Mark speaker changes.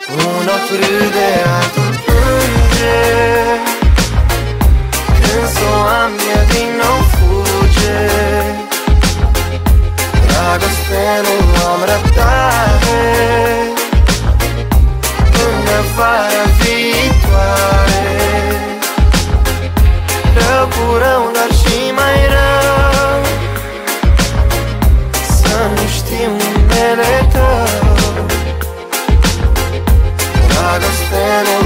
Speaker 1: Un ochi râde, altul plânge, când s-o am ea din nou fuge. Dragoste, nu am răbdare până vara viitoare. Rău cu rău, dar și mai rău, să nu știu numele tău. Dragoste, nu